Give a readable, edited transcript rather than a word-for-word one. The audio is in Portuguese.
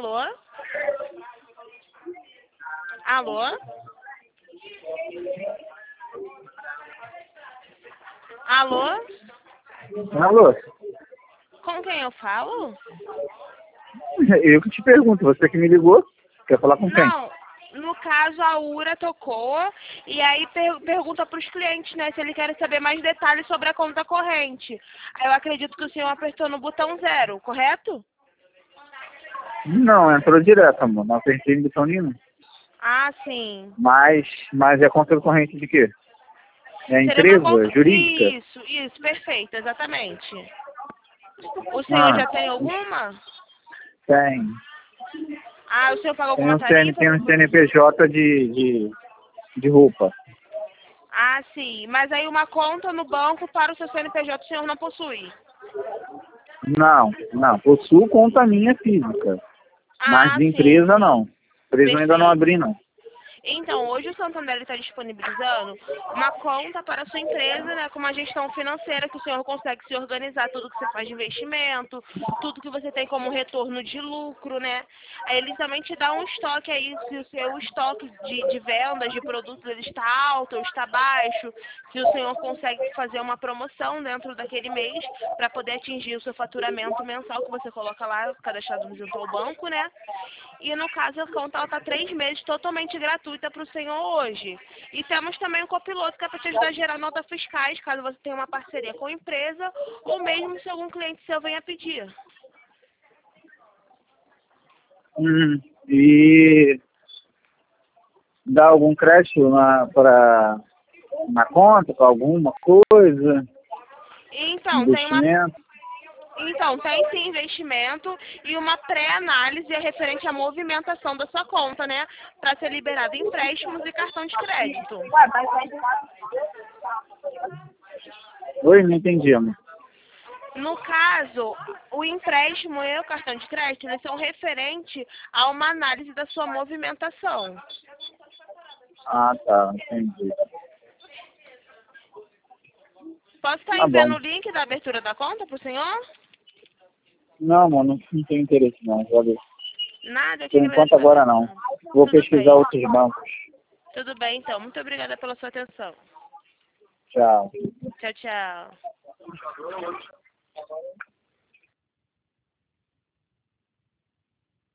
Alô? Alô? Alô? Alô? Com quem eu falo? Eu que te pergunto, você que me ligou, quer falar com quem? Não, no caso a URA tocou e aí pergunta para os clientes, né, se eles querem saber mais detalhes sobre a conta corrente. Aí eu acredito que o senhor apertou no botão 0, correto? Não, entrou direto, amor, não apertei no botão nenhum. Ah, sim. Mas é conta corrente de quê? É Seria uma empresa conta... jurídica? Isso, perfeito, exatamente. O senhor Ah, já tem alguma? tem. Ah, o senhor paga Tem alguma tarifa? tem um CNPJ de roupa. Ah, sim. Mas aí uma conta no banco para o seu CNPJ o senhor não possui? Não, possuo conta minha física, mas Ah, de sim, empresa sim. não. Empresa eu ainda não Perfeito. abri, não. Então, hoje o Santander está disponibilizando uma conta para a sua empresa, né, com uma gestão financeira que o senhor consegue se organizar tudo que você faz de investimento, tudo que você tem como retorno de lucro, né? Aí ele também te dá um estoque aí, se o seu estoque de vendas de produtos ele está alto ou está baixo, se o senhor consegue fazer uma promoção dentro daquele mês para poder atingir o seu faturamento mensal que você coloca lá, cadastrado junto ao banco, né? E no caso a conta está 3 meses totalmente gratuita para o senhor hoje. E temos também um copiloto que é para te ajudar a gerar notas fiscais, caso você tenha uma parceria com a empresa, ou mesmo se algum cliente seu venha pedir. E dá algum crédito na conta, para alguma coisa, Então, investimento? tem sim investimento e uma pré-análise referente à movimentação da sua conta, né? Para ser liberado empréstimos e cartão de crédito. Oi, não entendi, amor. No caso, o empréstimo e o cartão de crédito, eles são referentes a uma análise da sua movimentação. Ah, tá, entendi. Posso estar Tá bom. enviando o link da abertura da conta para o senhor? Não, mano, não tenho interesse não, valeu. Nada, eu que Por enquanto agradeço a agora não. atenção. Vou Tudo pesquisar bem. outros bancos. Tudo bem, então. Muito obrigada pela sua atenção. Tchau. Tchau, tchau.